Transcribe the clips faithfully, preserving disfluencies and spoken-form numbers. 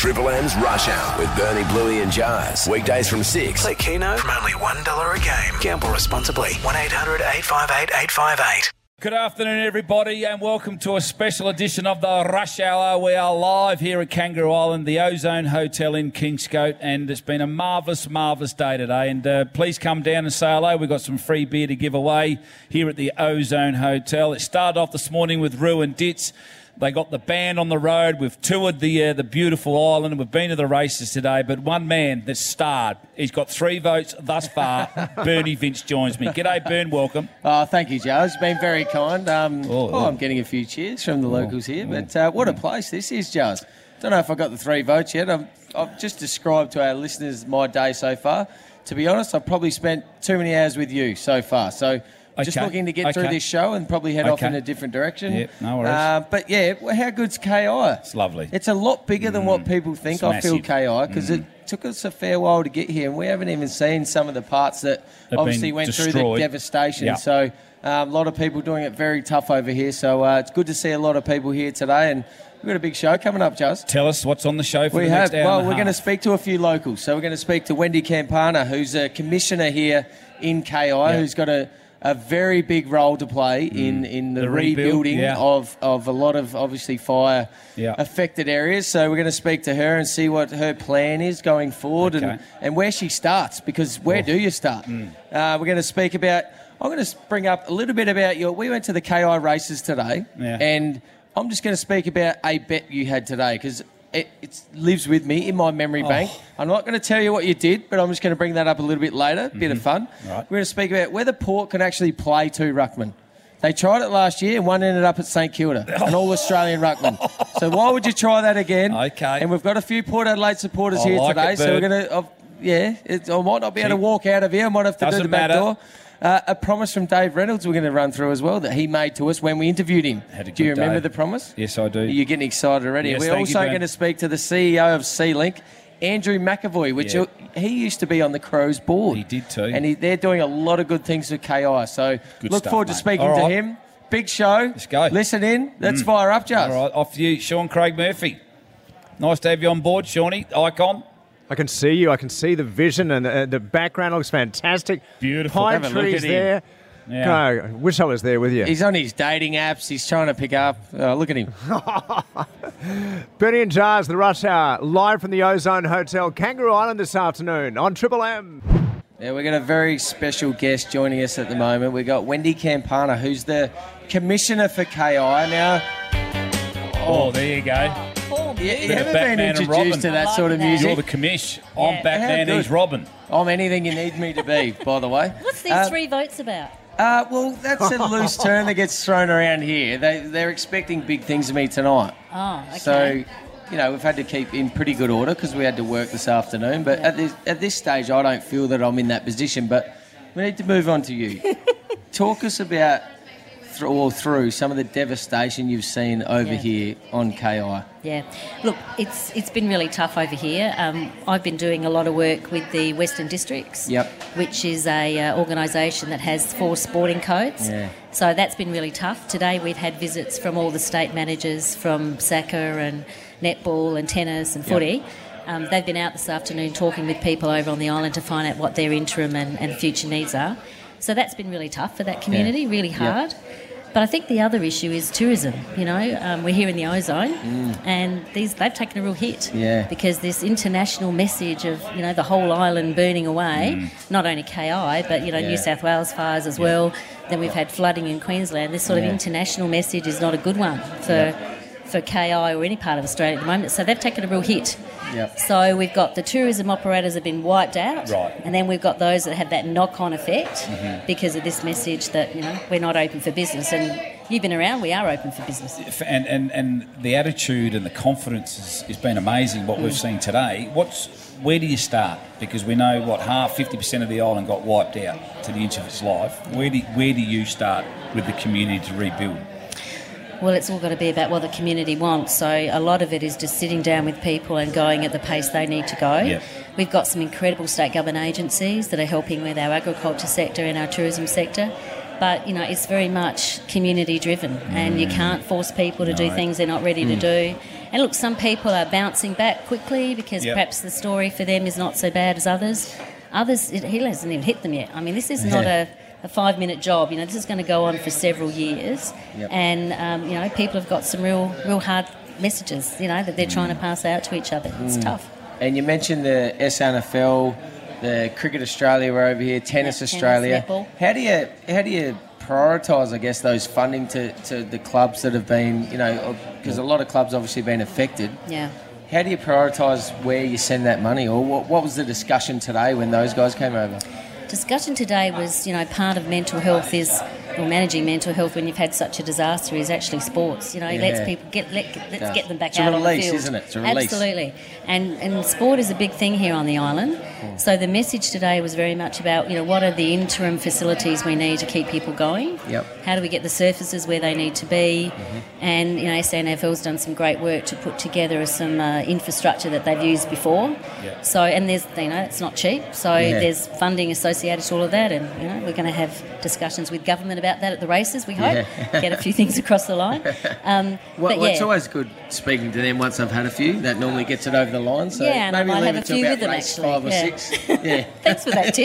Triple M's Rush Hour with Bernie, Bluey and Jazz. Weekdays from six. Play Keno from only one dollar a game. Gamble responsibly. one eight hundred eight five eight eight five eight. Good afternoon, everybody, and welcome to a special edition of the Rush Hour. We are live here at Kangaroo Island, the Ozone Hotel in Kingscote, and it's been a marvellous, marvellous day today. And uh, please come down and say hello. We've got some free beer to give away here at the Ozone Hotel. It started off this morning with Roo and Ditz. They got the band on the road. We've toured the uh, the beautiful island and we've been to the races today. But one man that's starred, he's got three votes thus far. Bernie Vince joins me. G'day, Bern. Welcome. Oh, thank you, Joe. It's been very kind. Um, Oh, oh, oh. I'm getting a few cheers from the locals here. But uh, what a place this is, Joe. Don't know if I got the three votes yet. I've, I've just described to our listeners my day so far. To be honest, I've probably spent too many hours with you so far. So just Okay. looking to get through Okay. this show and probably head off Okay. in a different direction. Yep, no worries. Uh, but yeah, well, how good's K I? It's lovely. It's a lot bigger than what people think. It's I feel massive. K I because it took us a fair while to get here, and we haven't even seen some of the parts that Have obviously been went through the destroyed. devastation. Yeah. So um, a lot of people doing it very tough over here. So uh, it's good to see a lot of people here today, and we've got a big show coming up, Juz. Tell us what's on the show for We the have. next hour Well, and a we're going to half. speak to a few locals. So we're going to speak to Wendy Campana, who's a commissioner here in K I, Yeah. who's got a, a very big role to play in, in the, The rebuild, rebuilding yeah. of, of a lot of, obviously, fire Yeah. affected areas. So we're going to speak to her and see what her plan is going forward Okay. and, and where she starts, because where Oh. do you start? Uh, we're going to speak about, I'm going to bring up a little bit about your, we went to the K I races today, Yeah. and I'm just going to speak about a bet you had today, because it it lives with me in my memory Oh. bank. I'm not going to tell you what you did, but I'm just going to bring that up a little bit later. Bit of fun. Right. We're going to speak about whether Port can actually play two ruckman. They tried it last year and one ended up at St Kilda, an all-Australian ruckman. So why would you try that again? Okay. And we've got a few Port Adelaide supporters I here like today, it, so we're Bird. going to, yeah, it, I might not be able to Keep- walk out of here. I might have to do Doesn't the back matter. door. Uh, a promise from Dave Reynolds we're going to run through as well that he made to us when we interviewed him. Had a Do you good remember day. the promise? Yes, I do. You're getting excited already. Yes, We're thank you, also Ben. going to speak to the C E O of C-Link, Andrew McAvoy, which Yeah. he used to be on the Crows board. He did too. And he, they're doing a lot of good things for K I. So Good look stuff, forward to mate. speaking All to right. him. Big show. Let's go. Listen in. Let's fire up, Just. All right, off you, Sean Craig Murphy. Nice to have you on board, Shawnee. Icon. I can see you. I can see the vision, and the, the background looks fantastic. Beautiful. Pine Have a look trees at him. there. Yeah. God, I wish I was there with you. He's on his dating apps. He's trying to pick up. Oh, look at him. Bernie and Jars, the Rush Hour, live from the Ozone Hotel, Kangaroo Island this afternoon on Triple M. Yeah, we've got a very special guest joining us at the moment. We've got Wendy Campana, who's the commissioner for K I. Now, Oh, there you go. you, you Bit of haven't Batman been and introduced Robin. to that I sort of love that. music. You're the commish. Yeah. I'm Batman, How he's good. Robin. I'm anything you need me to be, by the way. What's these Uh, three votes about? Uh, well, that's a loose term that gets thrown around here. They, they're expecting big things of me tonight. Oh, okay. So, you know, we've had to keep in pretty good order because we had to work this afternoon. But at this, at this stage, I don't feel that I'm in that position. But we need to move on to you. Talk us about th- or through some of the devastation you've seen over Yeah. here on K I. Yeah. Look, it's it's been really tough over here. Um, I've been doing a lot of work with the Western Districts, Yep. which is a uh, organisation that has four sporting codes. Yeah. So that's been really tough. Today we've had visits from all the state managers from soccer and netball and tennis and footy. Um, they've been out this afternoon talking with people over on the island to find out what their interim and, and future needs are. So that's been really tough for that community, really hard. But I think the other issue is tourism. You know, um, we're here in the Ozone, and these they've taken a real hit. Yeah. Because this international message of you know the whole island burning away, not only K I but you know Yeah. New South Wales fires as well. Then we've had flooding in Queensland. This sort Yeah. of international message is not a good one for for K I or any part of Australia at the moment. So they've taken a real hit. Yep. So we've got the tourism operators have been wiped out, Right. and then we've got those that have that knock-on effect because of this message that you know we're not open for business. And you've been around, we are open for business. And, and, and the attitude and the confidence has, has been amazing, what we've seen today. What's Where do you start? Because we know, what, half, fifty percent of the island got wiped out to the inch of its life. Where do, where do you start with the community to rebuild? Well, it's all got to be about what the community wants. So a lot of it is just sitting down with people and going at the pace they need to go. Yep. We've got some incredible state government agencies that are helping with our agriculture sector and our tourism sector. But, you know, it's very much community driven and you can't force people to do No. things they're not ready to do. And look, some people are bouncing back quickly because Yep. perhaps the story for them is not so bad as others. Others, it, he hasn't even hit them yet. I mean, this is not a, a five-minute job. You know, this is going to go on for several years. Yep. And, um, you know, people have got some real, real hard messages, you know, that they're trying to pass out to each other. It's tough. And you mentioned the S N F L, the Cricket Australia were over here, Tennis Yeah, tennis, Australia. netball. How do you how do you prioritise, I guess, those funding to, to the clubs that have been, you know, because a lot of clubs obviously been affected. Yeah. How do you prioritise where you send that money, or what, what was the discussion today when those guys came over? Discussion today was, you know, part of mental health is, or managing mental health when you've had such a disaster is actually sports. You know, it lets Yeah. people get let, let's does. get them back It's a out on the release, field. isn't it? It's a release. Absolutely, and and sport is a big thing here on the island. So the message today was very much about, you know, what are the interim facilities we need to keep people going? Yep. How do we get the surfaces where they need to be? And you know, S A N F L's done some great work to put together some uh, infrastructure that they've used before. Yeah. So and there's, you know, it's not cheap. So Yeah. there's funding associated to all of that, and you know, we're going to have discussions with government about that at the races. We hope Yeah. get a few things across the line. Um, What, but well, it's yeah. always good speaking to them once I've had a few. That normally gets it over the line. So Yeah, and I maybe might leave have it a till few about with them, race actually. five or Yeah. six. Yeah. Thanks for that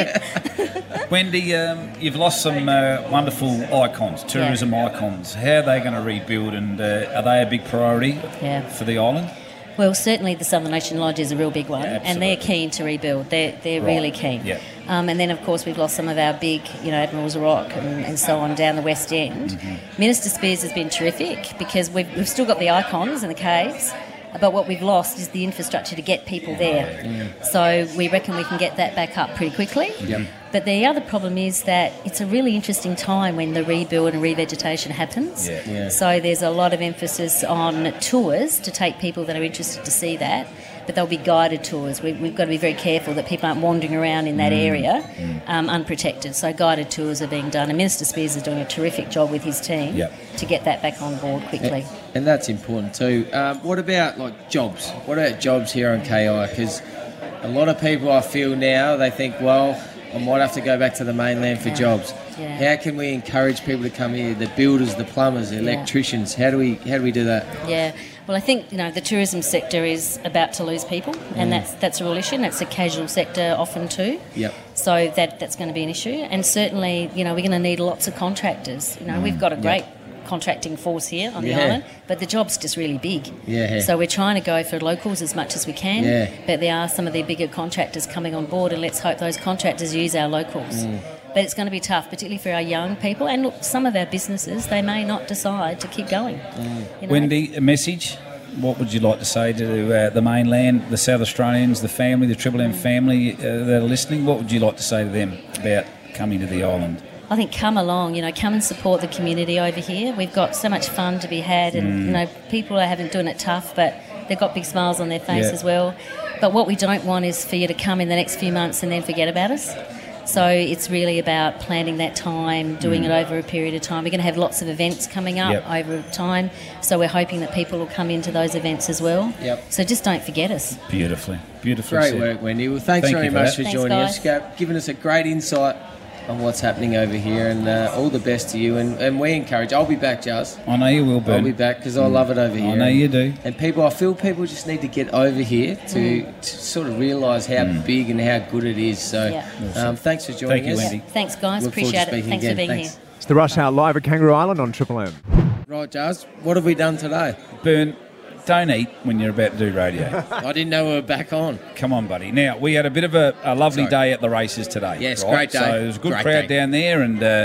tip. Wendy, um, you've lost some uh, wonderful icons, tourism icons. How are they going to rebuild, and uh, are they a big priority Yeah. for the island? Well, certainly the Southern Ocean Lodge is a real big one, Yeah, and they're absolutely. keen to rebuild. They're, they're Right. really keen. Yeah. Um, and then, of course, we've lost some of our big, you know, Admiral's Rock and, and so on down the West End. Mm-hmm. Minister Spears has been terrific because we've, we've still got the icons and the caves, but what we've lost is the infrastructure to get people there. So we reckon we can get that back up pretty quickly. Yep. But the other problem is that it's a really interesting time when the rebuild and revegetation happens. Yeah. Yeah. So there's a lot of emphasis on tours to take people that are interested to see that, but they'll be guided tours. We, we've got to be very careful that people aren't wandering around in that area um, unprotected. So guided tours are being done, and Minister Spears is doing a terrific job with his team Yep. to get that back on board quickly. And that's important too. Um, what about like jobs? What about jobs here on K I? Because a lot of people, I feel now, they think, well, I might have to go back to the mainland for Yeah. jobs. Yeah. How can we encourage people to come here? The builders, the plumbers, the Yeah. electricians. How do we how do we do that? Yeah, well, I think, you know, the tourism sector is about to lose people, and that's that's a real issue, and that's a casual sector often too. Yep. So that that's going to be an issue, and certainly, you know, we're going to need lots of contractors. You know, we've got a great contracting force here on the Yeah. island, but the job's just really big. Yeah. So we're trying to go for locals as much as we can, Yeah. but there are some of the bigger contractors coming on board, and let's hope those contractors use our locals. Mm. But it's going to be tough, particularly for our young people, and look, some of our businesses, they may not decide to keep going. Mm. You know? Wendy, a message? What would you like to say to uh, the mainland, the South Australians, the family, the Triple M family uh, that are listening? What would you like to say to them about coming to the island? I think come along, you know, come and support the community over here. We've got so much fun to be had, and you know, people are having doing it tough, but they've got big smiles on their face Yeah. as well. But what we don't want is for you to come in the next few months and then forget about us. So it's really about planning that time, doing it over a period of time. We're going to have lots of events coming up Yep. over time, so we're hoping that people will come into those events as well. Yep. So just don't forget us. Beautifully, beautifully Great said. work, Wendy. Well, thanks Thank very you for much that. for Thanks, joining guys. us, Go- giving us a great insight on what's happening over here, and uh, all the best to you. And, and we encourage. I'll be back, Jazz. I know you will, I'll Ben. be back because I love it over here. I know you do. And people, I feel people just need to get over here to, to sort of realise how big and how good it is. So, Yeah. um, thanks for joining Thank you, us. Wendy. Thanks, guys. Look forward to Appreciate it. speaking Thanks for again. being Thanks. here. It's the Rush Hour live at Kangaroo Island on Triple M. Right, Jazz, what have we done today? Burn, don't eat when you're about to do radio. I didn't know we were back on. Come on, buddy. Now, we had a bit of a, a lovely Sorry. day at the races today. Yes, right? great day. So there was a good Great crowd day. down there, and uh,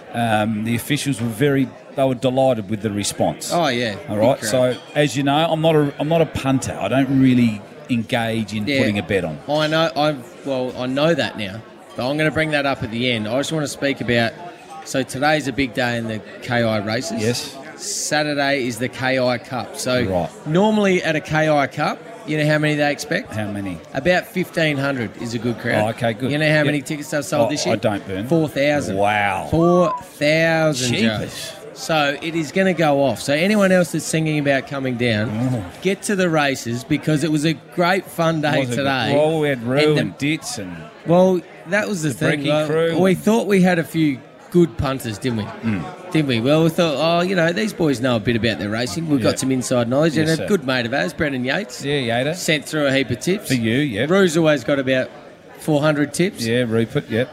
um, the officials were very, they were delighted with the response. Oh, yeah. All Big right. crowd. So, as you know, I'm not a, I'm not a punter. I don't really engage in Yeah. putting a bet on. I know. I well, I know that now, but I'm going to bring that up at the end. I just want to speak about. So today's a big day in the K I races. Yes. Saturday is the K I Cup. So Right. normally at a K I Cup, you know how many they expect? How many? About fifteen hundred is a good crowd. Oh, okay, good. You know how Yep. many tickets they've sold Oh, this year? I don't, Bern. Four thousand. Wow. Four thousand. Jeepers. So it is going to go off. So anyone else that's thinking about coming down, Oh. get to the races because it was a great fun day Was it today. good? Well, we had Roo And and, the- Ditz and Well, that was the, thing. Brecky like, crew. we thought we had a few good punters, didn't we? Mm. Didn't we? Well, we thought, oh, you know, these boys know a bit about their racing. We've Yeah. got some inside knowledge. Yes, and sir. a good mate of ours, Brendan Yates, Yeah, Yater. sent through a heap of tips. For you, yep. Rue's always got about four hundred tips. Yeah, Rupert, yep.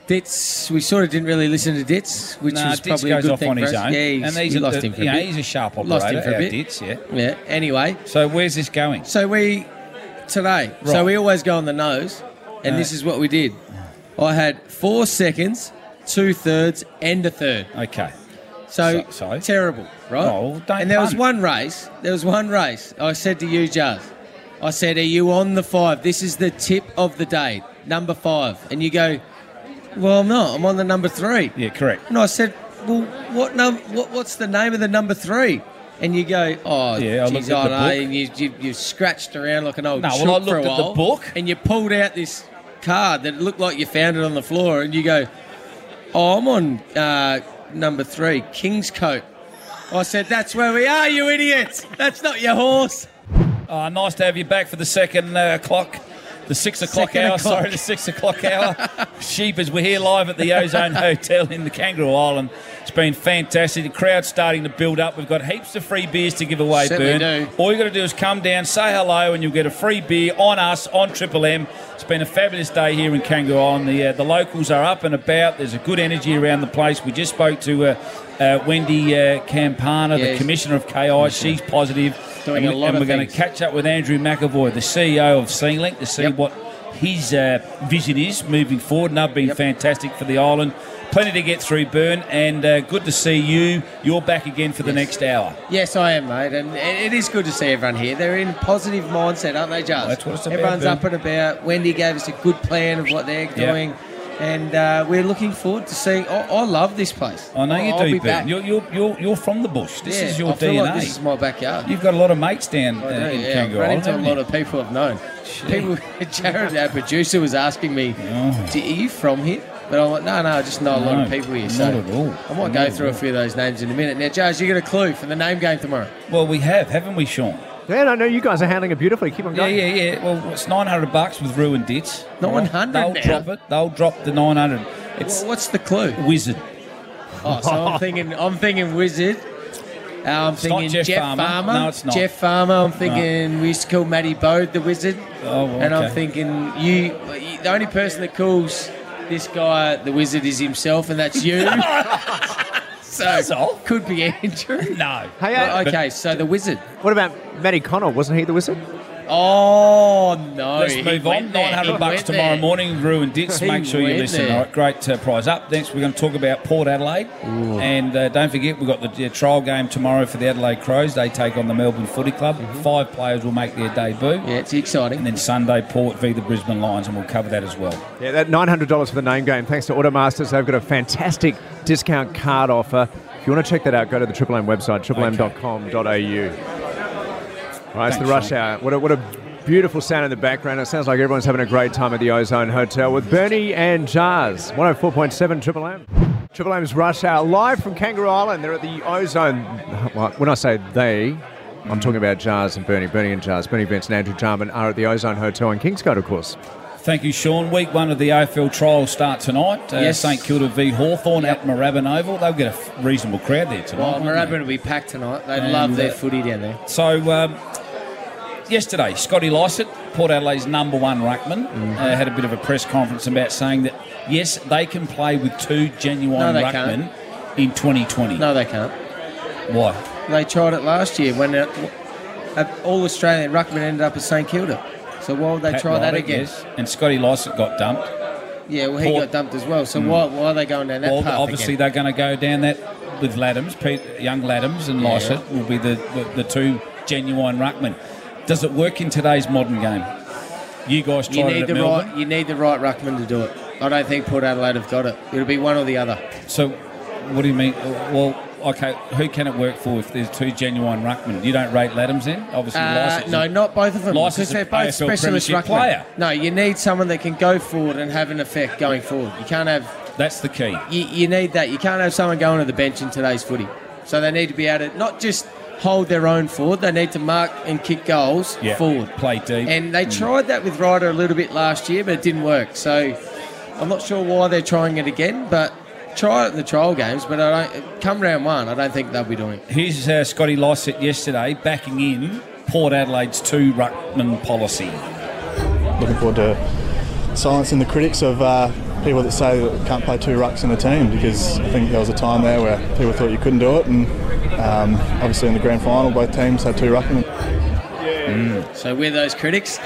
Ditz, we sort of didn't really listen to Ditz, which Nah, was Ditz probably goes a good off thing on for his us. own. Yeah, he's, and he's we a, lost him for a you know, bit. he's a sharp operator, Lost him for a our bit. Ditz, yeah. Yeah, anyway. So where's this going? So we, today, so Right. we always go on the nose, and No. this is what we did. I had four seconds, two thirds, and a third. Okay. So, So- so? terrible, right? Oh, don't and there was punt. one race, there was one race, I said to you, Jazz, I said, are you on the five? This is the tip of the day, number five. And you go, well, I'm not, I'm on the number three. Yeah, correct. And I said, well, what num- what, what's the name of the number three? And you go, oh, Yeah, I geez, looked at I the don't know. book. And you, you, you scratched around like an old No, well, chook I for a looked at the while, book. and you pulled out this card that looked like you found it on the floor, and you go, oh, I'm on uh, number three, Kingscote. I said, that's where we are, you idiots. That's not your horse. Oh, nice to have you back for the second uh, clock. The six o'clock Second hour, o'clock. sorry, the six o'clock hour. Sheepers, we're here live at the Ozone Hotel in the Kangaroo Island. It's been fantastic. The crowd's starting to build up. We've got heaps of free beers to give away, Certainly Bern. do. All you got to do is come down, say hello, and you'll get a free beer on us, on Triple M. It's been a fabulous day here in Kangaroo Island. The, uh, the locals are up and about. There's a good energy around the place. We just spoke to uh, uh, Wendy uh, Campana, the Yes. Commissioner of K I. She's positive. Doing and a we- lot and of we're going to things. catch up with Andrew McAvoy, the C E O of Sealink, to see Yep. what his uh, vision is moving forward. And they've been Yep. fantastic for the island. Plenty to get through, Bern, and uh, good to see you. You're back again for the next hour. Yes, I am, mate, and it it is good to see everyone here. They're in a positive mindset, aren't they, Jazz? That's what it's about, Everyone's Ben. up and about. Wendy gave us a good plan of what they're doing, and uh, we're looking forward to seeing. I, I love this place. I know you I'll do, be Bern. back. You're, you're, you're, you're from the bush. This Yeah, is your I feel D N A. like this is my backyard. You've got a lot of mates down uh, I know, in yeah, I've Kangaroo run Island, into a haven't lot you? of people I've known. People, Jared, our producer, was asking me, Oh. "Do- "Are you from here?" But I'm like, "No, no, I just know a lot of No, people here." not So at all. I might Not go at through a all. few of those names in a minute. Now, Jazz, you got a clue for the name game tomorrow? Well, we have, haven't we, Sean? Yeah, no, no, you guys are handling it beautifully. Keep on Yeah, going. yeah, yeah. Well, it's nine hundred bucks with Rue and Ditz. nine hundred They'll now? drop it. They'll drop the nine hundred. It's Well, what's the clue? Wizard. Oh, so I'm thinking, I'm thinking Wizard. Uh, I'm thinking Jeff Jeff, Farmer. Farmer. No, it's not. Jeff Farmer. I'm thinking we used to call Matty Bode the Wizard. Oh, well, And I'm okay. thinking you, the only person that calls this guy the Wizard is himself, and that's you. so That's all. could be Andrew. No. Hey, uh, Well, okay, so the Wizard. What about Matty Connell? Wasn't he the wizard? Oh no! Let's he move went on. there, nine hundred he bucks went tomorrow there. morning. Rue and Ditz. He Make sure you went listen. there. All right, great uh, prize up. Next, we're going to talk about Port Adelaide, and uh, don't forget we've got the uh, trial game tomorrow for the Adelaide Crows. They take on the Melbourne Footy Club. Five players will make their debut, Yeah, it's exciting. and then Sunday Port v the Brisbane Lions, and we'll cover that as well. Yeah, that nine hundred dollars for the name game. Thanks to Automasters. They've got a fantastic discount card offer. If you want to check that out, go to the Triple M website, triple m dot com dot a u. All right, it's the Thanks, rush Sean. hour. What a, what a beautiful sound in the background. It sounds like everyone's having a great time at the Ozone Hotel with Bernie and Jazz. one oh four point seven Triple M. Triple M's Rush Hour live from Kangaroo Island. They're at the Ozone. Well, when I say they, I'm talking about Jazz and Bernie. Bernie and Jazz. Bernie Vince and Andrew Jarman are at the Ozone Hotel in Kingscote, of course. Thank you, Sean. Week one of the A F L trials start tonight. Uh, Yes. St Kilda v Hawthorn at Moorabbin Oval. They'll get a f- reasonable crowd there tonight. Well, won't they? Moorabbin will be packed tonight. They And, love their uh, footy down there. So, um, yesterday, Scotty Lycett, Port Adelaide's number one ruckman, Mm-hmm. uh, had a bit of a press conference about saying that, yes, they can play with two genuine No, they ruckmen in twenty twenty. No, they can't. Why? They tried it last year when uh, uh, all Australian ruckman ended up at St Kilda. So why would they Pat try that Ryder, again? yes. And Scotty Lycett got dumped. Yeah, well, he Port- got dumped as well. So why, why are they going down that Well, path obviously again? they're going to go down that with Laddams, Pete, young Laddams and Yeah. Lycett will be the, the, the two genuine ruckmen. Does it work in today's modern game? You guys You tried it need at the Melbourne. right. You need the right ruckman to do it. I don't think Port Adelaide have got it. It'll be one or the other. So, what do you mean? Well, okay, who can it work for if there's two genuine ruckmen? You don't rate Laddams then? Obviously, Uh, Lycett's no, a- not both of them. Lycett's Because they're an both A F L specialist premiership ruckmen. player. No, you need someone that can go forward and have an effect going forward. You can't have. That's the key. You, you need that. You can't have someone going to the bench in today's footy. So they need to be able to not just hold their own forward. They need to mark and kick goals Yeah, forward. play deep. And they tried that with Ryder a little bit last year, but it didn't work. So I'm not sure why they're trying it again, but try it in the trial games, but I don't. Come round one, I don't think they'll be doing it. Here's uh, Scotty Lycett yesterday backing in Port Adelaide's two ruckman policy. Looking forward to silencing the critics of uh, people that say that we can't play two rucks in a team, because I think there was a time there where people thought you couldn't do it, and um, obviously in the grand final both teams had two ruckmen. Mm. So we're those critics.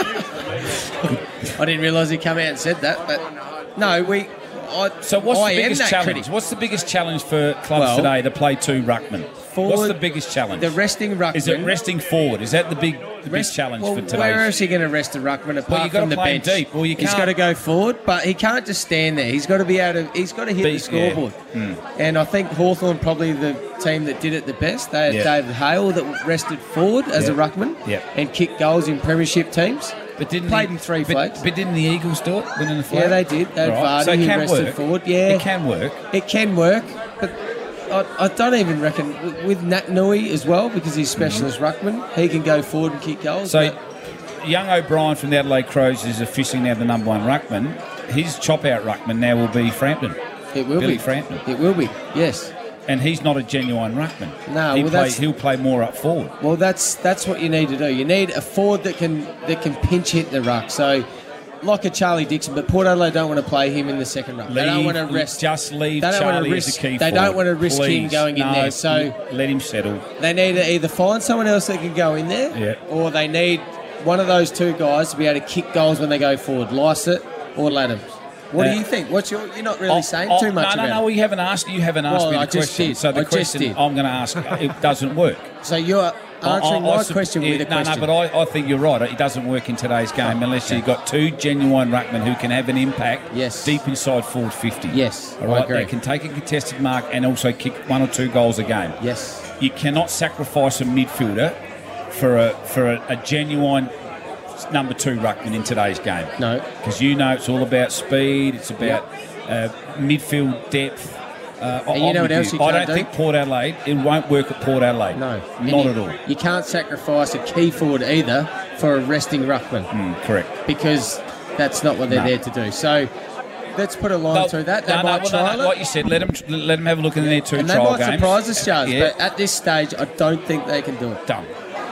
I didn't realise he'd come out and said that, but no, we. I, so what's I the biggest challenge? Critic. What's the biggest challenge for clubs well, today to play two ruckmen? Forward, what's the biggest challenge? The resting ruckman. Is it resting forward? Is that the big, the Rest, big challenge well, for today? Where else are you going to rest a ruckman apart well, you from the play bench? Deep. Well, you he's can't. got to go forward, but he can't just stand there. He's got to be able to. He's got to hit Be, the scoreboard. Yeah. Mm. And I think Hawthorn probably the team that did it the best. They had yep. David Hale that rested forward as yep. a ruckman yep. and kicked goals in premiership teams. But didn't played the, in three but, flags. But didn't the Eagles do it, winning the flag? Yeah, they did. They had right. Vardy so it who can rested work. forward. Yeah, it can work. It can work, but I, I don't even reckon with Nat Nui as well, because he's specialist mm-hmm. ruckman. He can go forward and kick goals. So, young O'Brien from the Adelaide Crows is officially now the number one ruckman. His chop-out ruckman now will be Frampton. It will Billy be Frampton. It will be. Yes. And he's not a genuine ruckman. No, he well, play, that's, he'll play more up forward. Well, that's that's what you need to do. You need a forward that can that can pinch hit the ruck. So, like a Charlie Dixon, but Port Adelaide don't want to play him in the second ruck. Leave, they don't want to rest. Just leave they don't Charlie want to risk, risk, as a key They forward. don't want to risk Please. him going no, in there. So let him settle. They need to either find someone else that can go in there, yeah. or they need one of those two guys to be able to kick goals when they go forward, Lycett or Laddams. What uh, do you think? What's your? You're not really I'll, saying I'll, too much no, about no, no. it. We haven't asked. You haven't asked well, me the I just question. Did. So the I question just did. I'm going to ask, it doesn't work. So you're answering I, I, my I, question yeah, with a no, question. No, but I, I think you're right. It doesn't work in today's game unless you've got two genuine ruckmen who can have an impact yes. deep inside forward fifty. Yes, all right. I agree. They can take a contested mark and also kick one or two goals a game. Yes. You cannot sacrifice a midfielder for a for a, a genuine number two ruckman in today's game. No. Because you know it's all about speed. It's about uh, midfield depth. Uh, and you know what else you I can't don't do? think Port Adelaide, it won't work at Port Adelaide. No. Not you, at all. You can't sacrifice a key forward either for a resting ruckman. Mm, correct. Because that's not what they're no. there to do. So let's put a line no, through that. They no, might no, try well, no, it. Like you said, let them, let them have a look in their two and trial they might games. surprise us, Charles, yeah. but at this stage, I don't think they can do it. Done.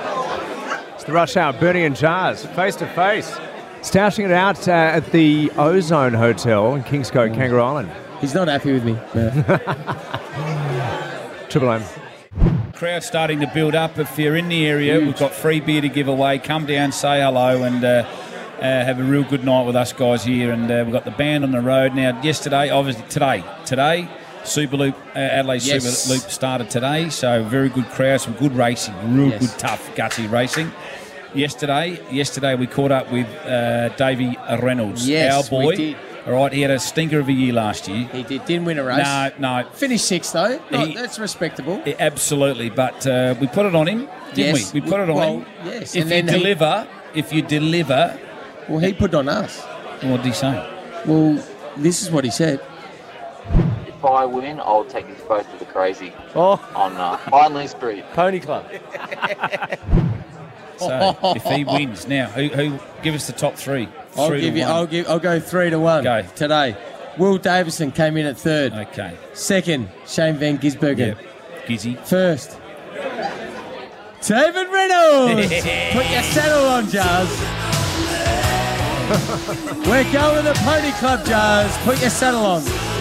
It's the Rush Hour, Bernie and Jars, face-to-face. Stashing it out uh, at the Ozone Hotel in Kingscote, Kangaroo Island. He's not happy with me. Triple M. Crowd starting to build up. If you're in the area, Huge. We've got free beer to give away. Come down, say hello, and uh, uh, have a real good night with us guys here. And uh, we've got the band on the road now. Yesterday, obviously today, today, Superloop, uh, Adelaide yes. Superloop started today. So very good crowd, some good racing, real yes. good, tough, gutsy racing. Yesterday, yesterday we caught up with uh, Davey Reynolds, yes, our boy. We did. All right, he had a stinker of a year last year. He did. Didn't win a race. No, no. Finished sixth, though. No, He- that's respectable. Yeah, absolutely, but uh, we put it on him, didn't Yes. we? We put it on Well, him. yes, If and you then he- deliver, if you deliver, Well, he put it on us. what did he say? Well, this is what he said. If I win, I'll take you both to the crazy Oh, on uh, Hindley Street. Pony Club. So if he wins now, who, who give us the top three? I'll Three to give you. one. I'll give. I'll go three to one Go. today. Will Davison came in at third. Okay. Second, Shane Van Gisbergen. Yep. Gizzy. First, David Reynolds. Put your saddle on, Jars. We're going to the Pony Club, Jars. Put your saddle on.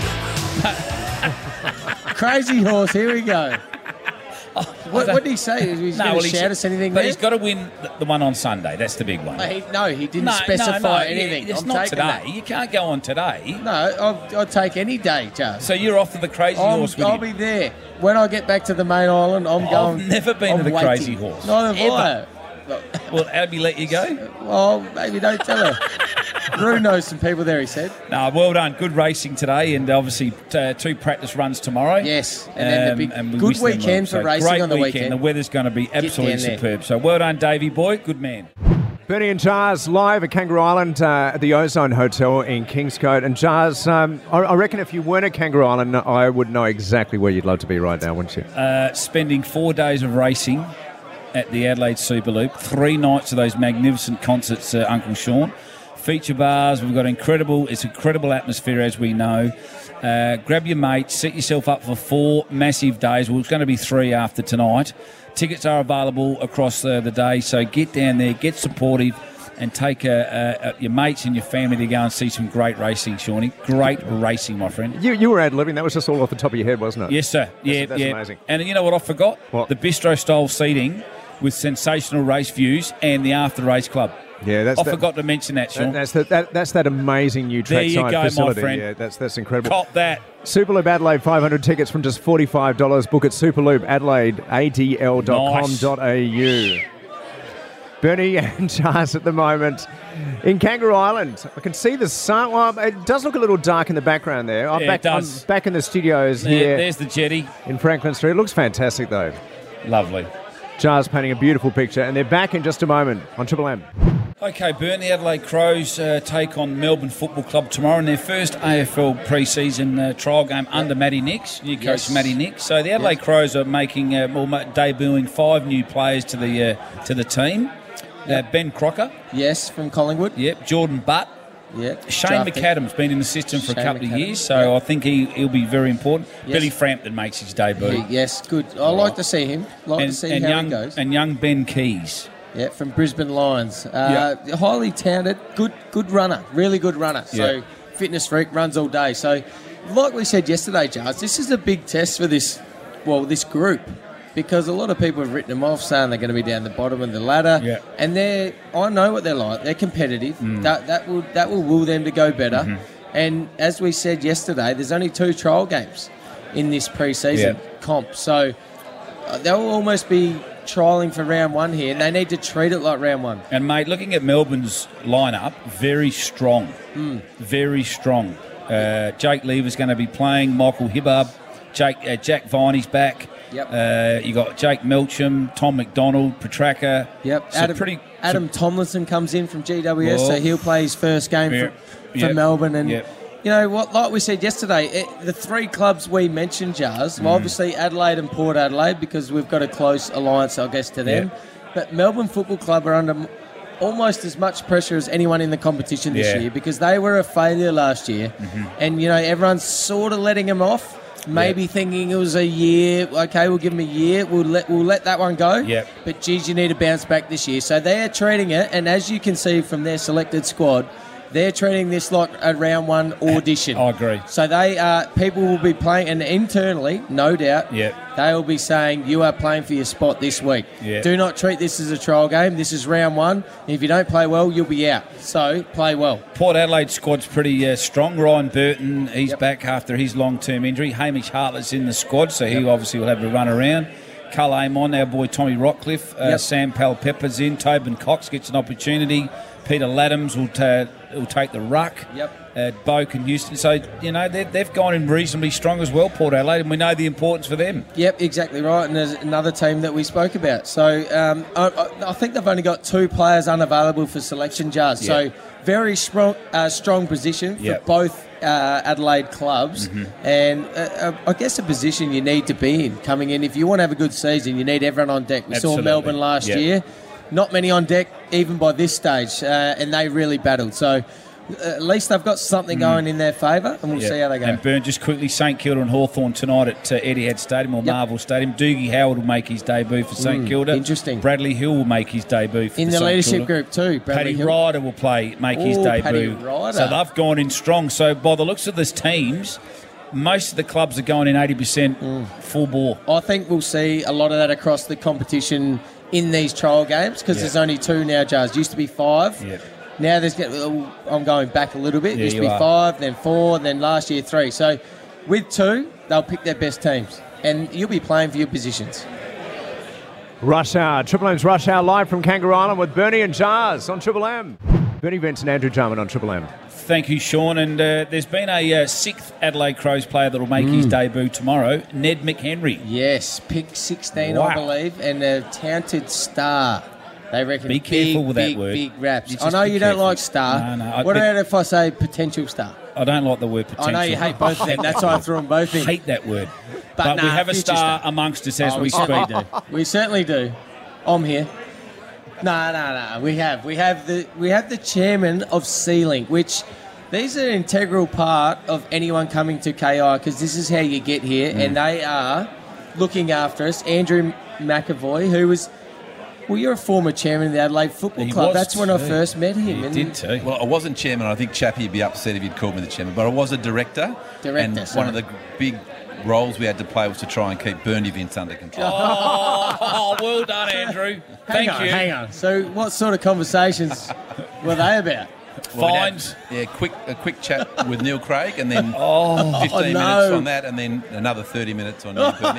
Crazy horse. Here we go. What, what did he say? He's No, going well, to he shout said- us anything But there? he's got to win the, the one on Sunday. That's the big one. Uh, he, no, he didn't no, specify no, no, anything. It's I'm not taking today. that. You can't go on today. No, I'll, I'll take any day, Jars. So you're off to the Crazy I'm, Horse with I'll him. be there. When I get back to the main island, I'm I've going. never been I'm to the waiting. Crazy Horse. Neither have Ever. I. Well, Abby let you go? Well, maybe don't tell her. Rue knows some people there, he said. No, well done. Good racing today, and obviously uh, two practice runs tomorrow. Yes, and then the Um, big, and we good wish them well. weekend for So racing great on the weekend. weekend. The weather's going to be absolutely down there. superb. So well done, Davey boy. Good man. Bernie and Jars live at Kangaroo Island uh, at the Ozone Hotel in Kingscote. And Jars, um, I, I reckon if you weren't at Kangaroo Island, I would know exactly where you'd love to be right now, wouldn't you? Uh, spending four days of racing at the Adelaide Superloop, three nights of those magnificent concerts, uh, Uncle Sean, feature bars. We've got incredible, it's incredible atmosphere, as we know. Uh, grab your mates, set yourself up for four massive days. Well, it's going to be three after tonight. Tickets are available across uh, the day, so get down there, get supportive, and take uh, uh, your mates and your family to go and see some great racing, Shawnee. Great racing, my friend. You you were ad-libbing. That was just all off the top of your head, wasn't it? Yes, sir. Yeah, that's, that's yeah. amazing. And you know what I forgot? What? The bistro-style seating with sensational race views and the after-race club. Yeah, that's I that, forgot to mention that, Sean. that, that's, the, that, that's that amazing new There you trackside go, my facility. friend. Yeah, that's that's incredible. Cop that. Superloop Adelaide, five hundred tickets from just forty-five dollars. Book at superloop adelaide a d l dot com dot a u. Bernie and Charles at the moment in Kangaroo Island. I can see the sun. Well, it does look a little dark in the background there. I'm, Yeah, back, it does. I'm back in the studios There, here there's the jetty. in Franklin Street. It looks fantastic, though. Lovely. Charles painting a beautiful picture, and they're back in just a moment on Triple M. Okay, Burn, the Adelaide Crows uh, take on Melbourne Football Club tomorrow in their first A F L pre-season uh, trial game under Matty Nix, new coach Yes. Matty Nix. So the Adelaide Yes. Crows are making, uh, well, ma- debuting five new players to the uh, to the team. Uh, Ben Crocker, Yes, from Collingwood. yep. Jordan Butt, Yep. Shane Drafted. McAdams been in the system for Shane a couple of McAdams, years, so yeah. I think he, he'll be very important. Yes. Billy Frampton makes his debut. Yeah, yes, good. I like to see him. Like and, to see and how young he goes. and young Ben Keys. Yeah, from Brisbane Lions. Uh, Highly talented, good good runner, really good runner. So Yeah. fitness freak, runs all day. So like we said yesterday, Charles, this is a big test for this, well, this group. Because a lot of people have written them off saying they're going to be down the bottom of the ladder. Yeah. And they're, I know what they're like. They're competitive. Mm. That that will that will will them to go better. Mm-hmm. And as we said yesterday, there's only two trial games in this pre-season Yeah. comp. So uh, they'll almost be trialling for round one here, and they need to treat it like round one. And, mate, looking at Melbourne's lineup, very strong. Hmm. Very strong. Uh, Jake Lever's going to be playing. Michael Hibbard. Jake, uh, Jack Viney's back. Yep. Uh, you got Jake Melcham, Tom McDonald, Petraka. Yep. So Adam, pretty, Adam Tomlinson comes in from G W S, Well, so he'll play his first game yeah, for, for yep, Melbourne. And yep. you know what? Like we said yesterday, it, the three clubs we mentioned, Jars, Mm. well, obviously Adelaide and Port Adelaide, because we've got a close alliance, I guess, to them. Yep. But Melbourne Football Club are under m- almost as much pressure as anyone in the competition this Yeah. year, because they were a failure last year, Mm-hmm. and you know everyone's sort of letting them off. Maybe Yep. thinking it was a year. Okay, we'll give them a year. We'll let we'll let that one go. Yep. But geez, you need to bounce back this year. So they are treating it, and as you can see from their selected squad, they're treating this like a round one audition. I agree. So they are people will be playing, and internally, no doubt, Yep. they will be saying you are playing for your spot this week. Yep. Do not treat this as a trial game. This is round one. If you don't play well, you'll be out. So play well. Port Adelaide squad's pretty uh, strong. Ryan Burton, he's Yep. back after his long-term injury. Hamish Hartlett's in the squad, so he obviously will have to run around. Cull Amon, our boy Tommy Rockcliffe. Uh, Yep. Sam Palpepper's in. Tobin Cox gets an opportunity. Peter Laddams will, ta- will take the ruck. Yep. Uh, Boak and Houston. So, you know, they've, they've gone in reasonably strong as well, Port Adelaide, and we know the importance for them. Yep, exactly right. And there's another team that we spoke about. So um, I, I- I think they've only got two players unavailable for selection, Jars. Yeah. So very strong, uh, strong position for Yep. both uh, Adelaide clubs, Mm-hmm. and uh, uh, I guess a position you need to be in coming in. If you want to have a good season, you need everyone on deck. We Absolutely. saw Melbourne last Yep. year. Not many on deck, even by this stage, uh, and they really battled. So uh, at least they've got something going in their favour, and we'll Mm. Yeah. see how they go. And Burn, just quickly, St Kilda and Hawthorn tonight at uh, Etihad Stadium or Yep. Marvel Stadium. Doogie Howard will make his debut for St Mm, Kilda. interesting. Bradley Hill will make his debut for in the St leadership Kilda. group too, Bradley Paddy Hill. Ryder will play, make his Ooh, debut. Paddy Ryder. So they've gone in strong. So by the looks of this teams, most of the clubs are going in eighty percent Mm. full bore. I think we'll see a lot of that across the competition in these trial games because Yeah. there's only two now, Jars. Used to be five. Yeah. Now there's get- oh, I'm going back a little bit. Yeah, Used to you be are. five, then four, then last year three. So with two, they'll pick their best teams, and you'll be playing for your positions. Rush Hour, Triple M's Rush Hour live from Kangaroo Island with Bernie and Jars on Triple M. Bernie Benson, Andrew Jarman on Triple M. Thank you, Sean. And uh, there's been a uh, sixth Adelaide Crows player that will make his debut tomorrow, Ned McHenry. Yes, pick sixteen, Wow. I believe, and a talented star. They reckon Be big, careful with that big, word. big raps. You I just know be you don't careful. like star. No, no, I- what but- about if I say potential star? I don't like the word potential. I know you hate both of them. That's why I threw them both I in. hate that word. But But, we nah, have a future star star. amongst us as Oh, we we speak. certainly do. We certainly do. I'm here. No, no, no. We have. We have the we have the chairman of C-Link, which these are an integral part of anyone coming to K I because this is how you get here, mm. and they are looking after us. Andrew McAvoy, who was, well, you're a former chairman of the Adelaide Football he Club. That's too. when I first met him. He and did too. Well, I wasn't chairman. I think Chappie would be upset if he'd called me the chairman, but I was a director. Director, and sorry. one of the big roles we had to play was to try and keep Bernie Vince under control. Oh, oh, well done, Andrew. Hang Thank on, you. hang on. So, what sort of conversations were they about? Well, we'd Fines. have, yeah, quick a quick chat with Neil Craig, and then Oh, fifteen no. minutes on that, and then another thirty minutes on you, Bernie.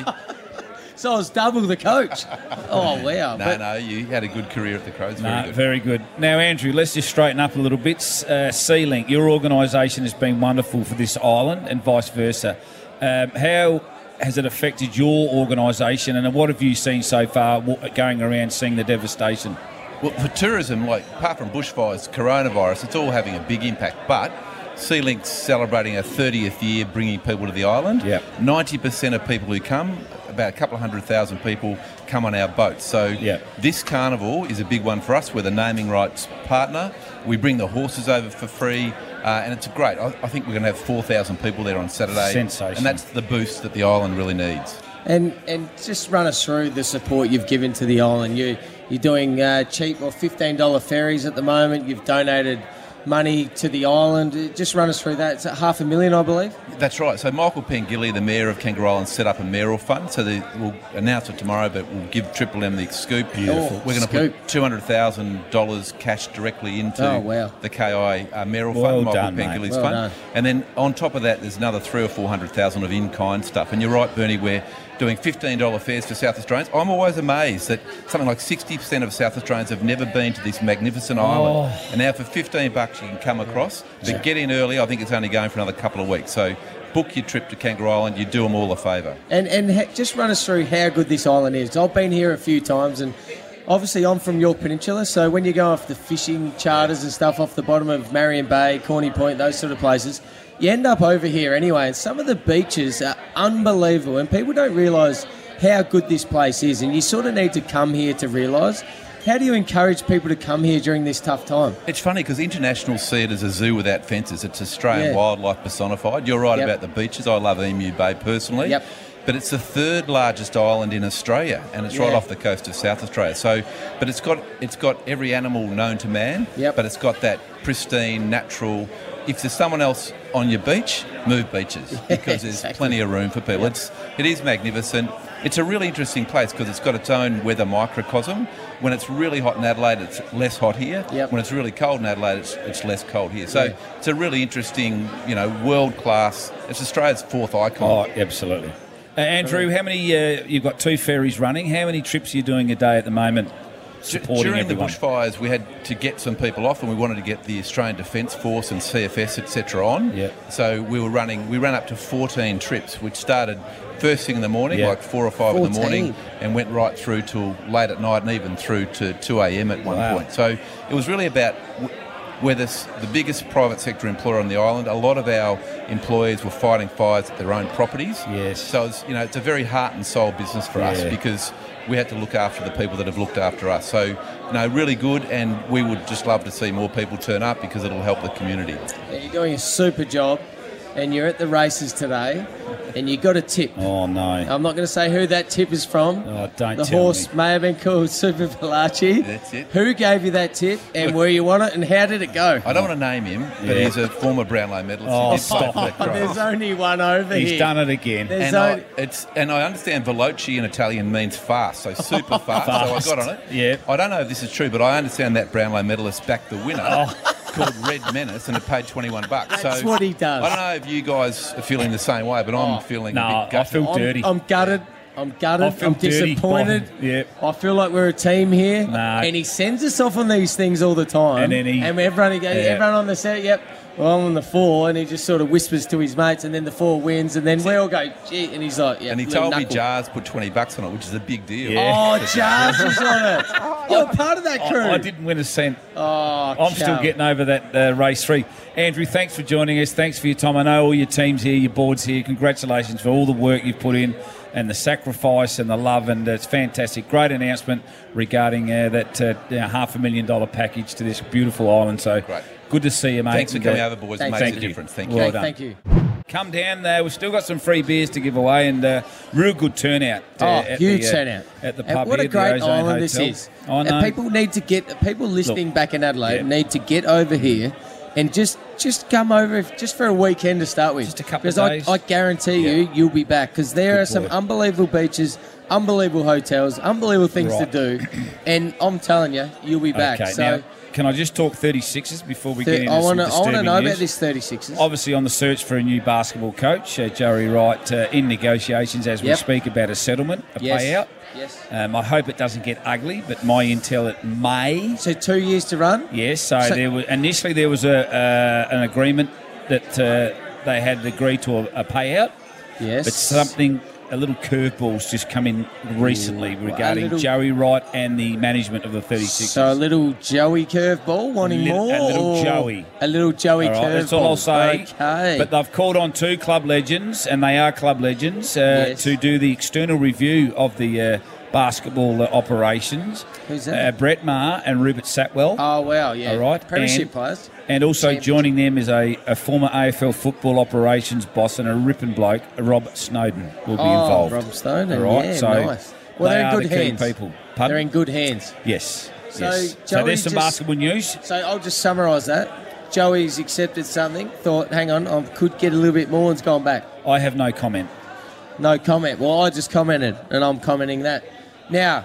So I was double the coach. Oh wow! No, But- no, you had a good career at the Crows. Very No, good. very good. Now, Andrew, let's just straighten up a little bit. Uh, C-Link, your organisation has been wonderful for this island and vice versa. Um, how has it affected your organisation, and what have you seen so far w- going around seeing the devastation? Well, for tourism, like apart from bushfires, coronavirus, it's all having a big impact. But C-Link's celebrating a thirtieth year bringing people to the island. Yep. ninety percent of people who come, about a couple of hundred thousand people, come on our boats. So Yep. this carnival is a big one for us. We're the naming rights partner. We bring the horses over for free, uh, and it's great. I, I think we're going to have four thousand people there on Saturday. Sensational. And that's the boost that the island really needs. And and just run us through the support you've given to the island. You you're doing uh, cheap or fifteen dollar ferries at the moment. You've donated money to the island. Just run us through that. It's at half a million, I believe. That's right. So Michael Pengilly, the mayor of Kangaroo Island, set up a mayoral fund. So the, we'll announce it tomorrow, but we'll give Triple M the scoop. Beautiful. We're going to Scoop. put two hundred thousand dollars cash directly into Oh, wow. the K I uh, mayoral Well fund, Michael done, mate. Pengilly's Well fund. done. And then on top of that, there's another three or four hundred thousand of in-kind stuff. And you're right, Bernie, we're doing fifteen dollar fares for South Australians. I'm always amazed that something like sixty percent of South Australians have never been to this magnificent island. Oh. And now for fifteen bucks you can come across. But get in early. I think it's only going for another couple of weeks. So book your trip to Kangaroo Island. You do them all a favour. And and ha- just run us through how good this island is. I've been here a few times, and obviously I'm from York Peninsula, so when you go off the fishing charters and stuff off the bottom of Marion Bay, Corny Point, those sort of places, you end up over here anyway. And some of the beaches are unbelievable, and people don't realise how good this place is. And you sort of need to come here to realise. How do you encourage people to come here during this tough time? It's funny because internationals see it as a zoo without fences. It's Australian Yeah. wildlife personified. You're right Yep. about the beaches. I love Emu Bay personally. Yep. But it's the third largest island in Australia, and it's right Yeah. off the coast of South Australia. So, but it's got it's got every animal known to man. Yep. But it's got that pristine, natural. If there's someone else on your beach, move beaches because there's Exactly. plenty of room for people. Yep. It's it is magnificent. It's a really interesting place because it's got its own weather microcosm. When it's really hot in Adelaide, it's less hot here. Yep. When it's really cold in Adelaide, it's, it's less cold here. So Yeah. it's a really interesting, you know, world class. It's Australia's fourth icon. Oh, absolutely. Uh, Andrew, how many, uh, you've got two ferries running. How many trips are you doing a day at the moment supporting During everyone? the bushfires, we had to get some people off, and we wanted to get the Australian Defence Force and C F S, et cetera, on. Yeah. So we were running. We ran up to fourteen trips, which started first thing in the morning, Yeah. like four or five in the morning, fourteen. and went right through till late at night, and even through to two a.m. at one Wow. point. So it was really about. W- We're the, s- the biggest private sector employer on the island. A lot of our employees were fighting fires at their own properties. Yes. So it's, you know, it's a very heart and soul business for us Yeah. because we had to look after the people that have looked after us. So, you know, really good, and we would just love to see more people turn up because it'll help the community. Yeah, you're doing a super job, and you're at the races today, and you got a tip. Oh, no. I'm not going to say who that tip is from. Oh, don't The tell horse me. may have been called Super Valachi. That's it. Who gave you that tip, and where you won it, and how did it go? I don't want to name him, but Yeah. he's a former Brownlow medalist. Oh, He did stop. play for that There's Crows. only one over He's here. done it again. There's And I, only- it's and I understand veloci in Italian means fast, so super fast. Fast. So I got on it. Yeah. I don't know if this is true, but I understand that Brownlow medalist backed the winner called Red Menace, and it paid twenty-one bucks. That's so what he does. I don't know if you guys are feeling the same way, but I'm feeling no, a I bit gutted. feel I'm, dirty. I'm gutted. I'm gutted. I feel I'm dirty. disappointed. Yeah. I feel like we're a team here. Nah. And he sends us off on these things all the time. And then he- and everyone, he goes, yeah. everyone on the set, yep, Well, I'm on the four, and he just sort of whispers to his mates, and then the four wins, and then we all go, gee, and he's like, yeah. And he little told me knuckle. Jars put twenty bucks on it, which is a big deal. Oh, Jars was on it. You're part of that crew. I, I didn't win a cent. Oh, I'm still cow. getting over that uh, race three. Andrew, thanks for joining us. Thanks for your time. I know all your teams here, your boards here. Congratulations for all the work you've put in and the sacrifice and the love, and it's fantastic. Great announcement regarding uh, that uh, you know, half a million dollar package to this beautiful island. So Great. Good to see you, mate. Thanks for And, coming uh, over, boys. It thank makes you. a difference. Thank you. Well Okay, done. thank you. Come down there. We've still got some free beers to give away, and uh, real good turnout. Uh, Oh, at huge the, uh, turnout. at the And pub what here a at the great Ozone island this Hotel. is. I know. And people need to get, people listening Look, back in Adelaide yeah. need to get over here and just just come over just for a weekend to start with. Just a couple of Because days. I, I guarantee Yeah. you, you'll be back. Because there Good are some boy. unbelievable beaches, unbelievable hotels, unbelievable things Right. to do. And I'm telling you, you'll be back. Okay, so now, can I just talk thirty-sixes before we thir- get into I want to some I want to disturbing know news? about this thirty-sixes. Obviously on the search for a new basketball coach, uh, Joey Wright uh, in negotiations as we Yep. speak about a settlement, a Yes. payout. Yes. Um, I hope it doesn't get ugly, but my intel it may. So two years to run. Yes, so, So- there was initially there was a uh, an agreement that uh, they had agreed to a, a payout, Yes. but something a little curveball's just come in recently Ooh, a regarding little- Joey Wright and the management of the thirty-sixers. So a little Joey curveball, wanting Lit- more. a little or Joey. A little Joey All right, curveball. that's all I'll say. Okay. But they've called on two club legends, and they are club legends, uh, Yes. to do the external review of the uh, basketball uh, operations. Who's that? Uh, Brett Maher and Rupert Satwell. Oh wow, yeah. All right, Premiership and- players. And also Champions. joining them is a, a former A F L football operations boss and a ripping bloke, Rob Snowden, will be oh, involved. Rob Snowden. All right, Yeah, so nice. Well, they they're in are good the key hands. people. Pardon? They're in good hands. Yes. So yes. So Joey there's some just- basketball news. So I'll just summarise that. Joey's accepted something. Thought, hang on, I could get a little bit more, and's gone back. I have no comment. No comment. Well, I just commented, and I'm commenting that. Now,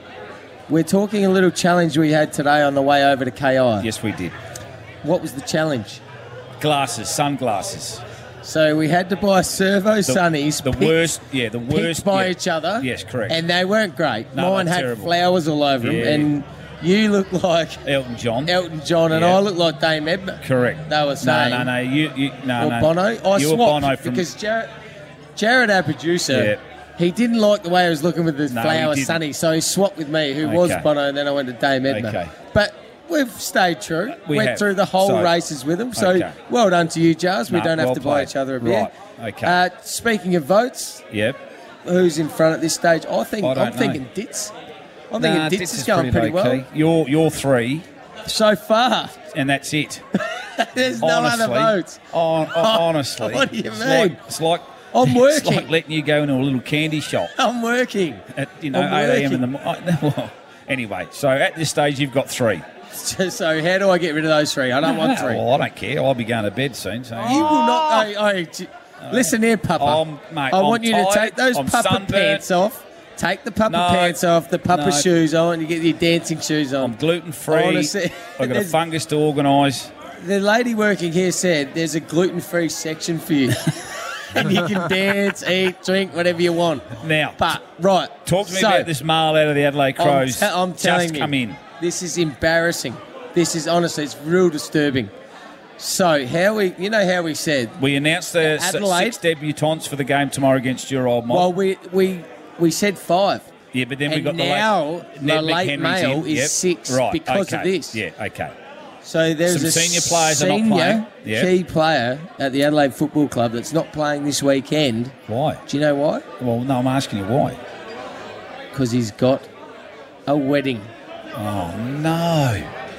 we're talking a little challenge we had today on the way over to K I. Yes, we did. What was the challenge? Glasses, sunglasses. So we had to buy servo sunnies. The picked- worst, yeah, the picked worst. by yeah. each other. Yes, correct. And they weren't great. No, Mine they're had terrible. flowers all over Yeah. them, and you look like Elton John. Elton John, and Yeah. I look like Dame Edna. Correct. They were saying. No, no, no. You, you no, Or no. Bono. I you were swapped Bono from because Jared, Jared, our producer, Yeah. he didn't like the way I was looking with the No, he flower didn't. sunny, so he swapped with me, who was Okay. Bono, and then I went to Dame Edna. Okay. But we've stayed true. We Went have. through the whole So- races with them. So Okay. well done to you, Jars. We No, don't have well to buy played. each other a beer. Right. Okay. Uh, speaking of votes, Yep. who's in front at this stage? I think I don't I'm know. thinking Ditz. I'm thinking Nah, Ditz, Ditz is, is going pretty, low-key. well You're, you're three, so far. and that's it. There's no honestly, other votes. hon- hon- honestly. What do you it's mean? Like, it's like I'm It's working. like letting you go into a little candy shop I'm working. at you know I'm eight a.m. in the working. morning. Well, anyway, so at this stage you've got three. So, so how do I get rid of those three? I don't want three. Well, I don't care. I'll be going to bed soon. So You will not. I, I, j- listen here, Papa. I'm- mate, I I'm want you to tired, take those I'm Papa sunburnt. pants off. Take the Papa No, pants off, the Papa no. shoes on. You get your dancing shoes on. I'm gluten I free. wanna see- I've got a There's- fungus to organise. The lady working here said there's a gluten-free section for you. And you can dance, eat, drink, whatever you want. Now, But, right. talk to me so, about this mail out of the Adelaide I'm, Crows. te- I'm telling just you. come in. This is embarrassing. This is, honestly, it's real disturbing. So, how we, you know how we said, We announced the s- Adelaide- six debutantes for the game tomorrow against your old mob. well, we, we, we said five. yeah, but then we and got the now late, the Ned late McHenry's mail in. is Yep. six right, because of okay. this. Yeah, okay. So there's Some a senior players are not senior playing. Yeah. key player at the Adelaide Football Club that's not playing this weekend. Why? Do you know why? Well, no, I'm asking you why. Because he's got a wedding. Oh, no.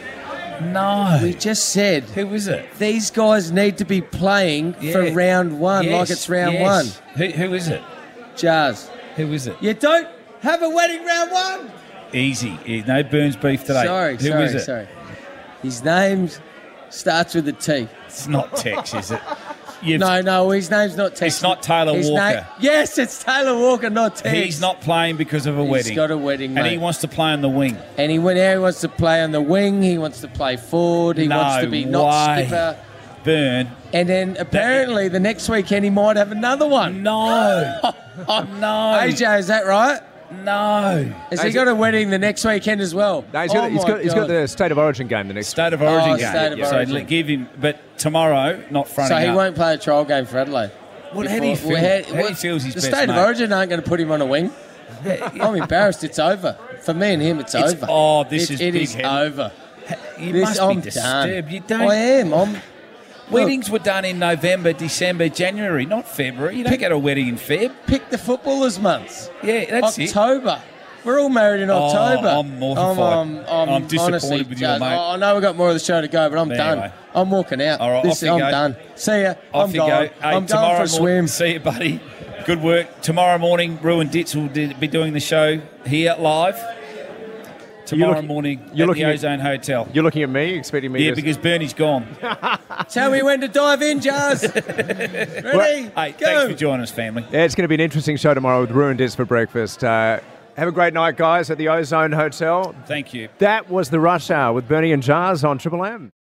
No. We just said Who is it? these guys need to be playing for Yeah. round one, Yes, like it's round yes. Who, who is it? one. Jars. Who is it? You don't have a wedding round one? Easy. E- No Burns beef today. Sorry, Who sorry, is it? sorry. His name starts with a T. It's not Tex, is it? You've, No, no, his name's not Tex. It's not Taylor His Walker. name- yes, it's Taylor Walker, not Tex. He's not playing because of a He's wedding. got a wedding, And mate. he wants to play on the wing. And he went out, he wants to play on the wing, he wants to play forward, he no wants to be not way. skipper. Burn. And then apparently the next weekend he might have another one. No. no. A J, is that right? No. Has No, he he's got a wedding the next weekend as well? No, he's got, oh he's, my got, he's got God. the State of Origin game the next State of Origin Oh, game. State of so Origin. give him, but tomorrow, not fronting So he up. won't play a trial game for Adelaide. What, how do you feel? Well, how- How do you what- feel is his The best, State of mate? Origin aren't going to put him on a wing. I'm embarrassed. It's over. For me and him, it's, It's- over. oh, this It- is it big is head. over. You This- must I'm be disturbed. done. You don't. I am. I'm. Weddings were done in November, December, January, not February. You don't get a wedding in Feb. Pick the footballers' months. Yeah, that's it. October. We're all married in October. Oh, I'm mortified. I'm, I'm, I'm disappointed honestly, with you, Jazz, mate. I I know we've got more of the show to go, but I'm But done. anyway. I'm walking out. All right, This, off you I'm go. done. See ya. Off I'm you gone. go. Hey, I'm going tomorrow for a swim. morning, see you, buddy. Good work. Tomorrow morning, Ruin Ditz will d- be doing the show here live. Tomorrow looking- morning you're at looking the at- Ozone Hotel. You're looking at me, expecting me Yeah, to... because Bernie's gone. Tell me when to dive in, Jazz. Ready? Hey, Go. thanks for joining us, family. Yeah, it's going to be an interesting show tomorrow with Ruin Diz for breakfast. Uh, have a great night, guys, at the Ozone Hotel. Thank you. That was the Rush Hour with Bernie and Jars on Triple M.